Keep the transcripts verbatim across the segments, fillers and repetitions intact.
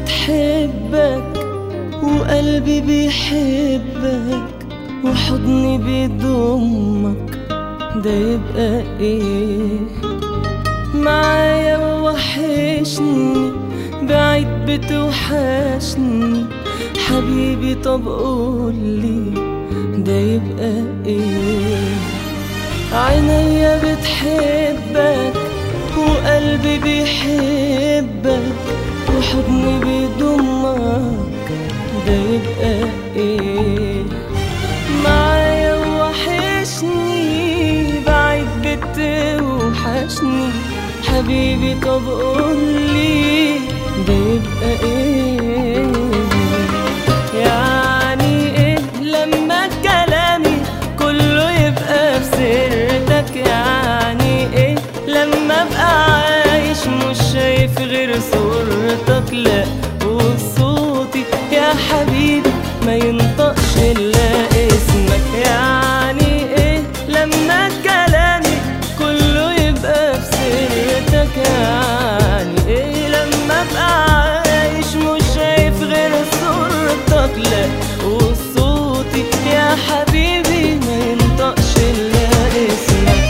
بتحبك وقلبي بيحبك وحضني بيضمك، ده يبقى ايه؟ معايا ووحشني، بعيد بتوحشني حبيبي، طب قولي ده يبقى ايه؟ عينيا بتحبك وقلبي بيحبك وحضني بيضمك، ده يبقى ايه؟ معايا ووحشني، بعيد بتوحشني حبيبي، طب قولي ده يبقى ايه؟ يعني ايه لما كلامي كله يبقى في سيرتك؟ يعني ايه لما ابقى عايش مش شايف غير صورتك؟ لا وصوتي يا حبيبي ما ينطقش الا اسمك. يعني ايه لما كلامي كله يبقى في سيرتك؟ يعني ايه لما ابقى عايش مش شايف غير صورتك؟ لا وصوتي يا حبيبي ما ينطقش الا اسمك.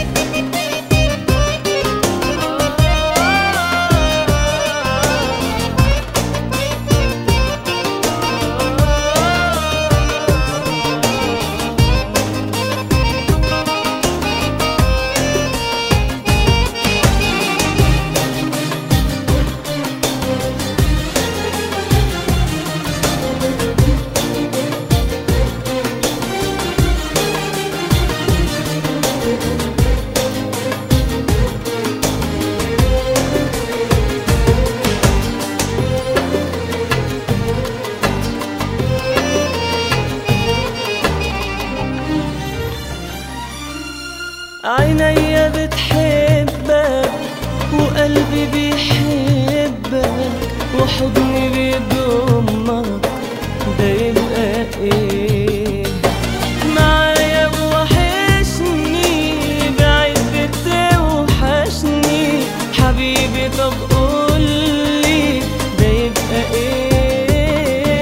عينيا بتحبك وقلبي بيحبك وحضني بيضمك، ده يبقى ايه؟ معايا ووحشني، بعيد بتوحشني حبيبي، طب قولي ده يبقى ايه؟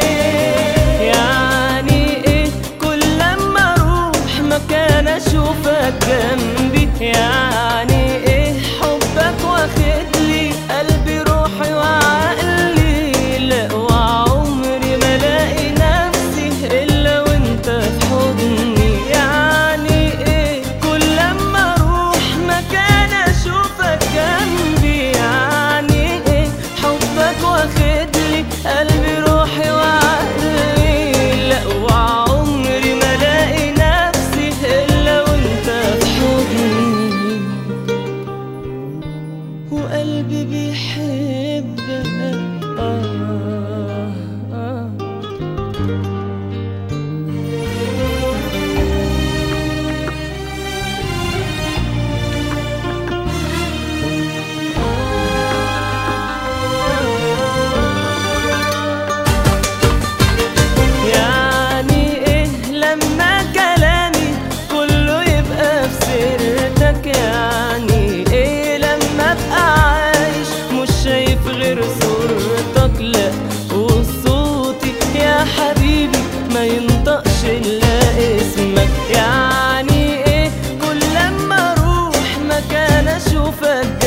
يعني ايه كل لما اروح مكان اشوفك جنبي؟ يعني ايه حبك واخد لي قلبي روحي وعقلي؟ لا وعمري ما الاقي نفسي الا وانت في حضني. يعني ايه كل لما اروح مكان اشوفك جنبي؟ يعني ايه حبك واخد لي قلبي روحي وعقلي؟ لا وعمري ما الاقي نفسي الا وانت في حضني، وقلبي بيحبك آه آه. يعني ايه لما كلامي كله يبقى في سيرتك؟ يعني ايه لما ابقى عايش مش شايف غير صورتك؟ لا وصوتي يا حبيبي ما ينطقش الا اسمك. يعني ايه كل لما اروح مكان اشوفك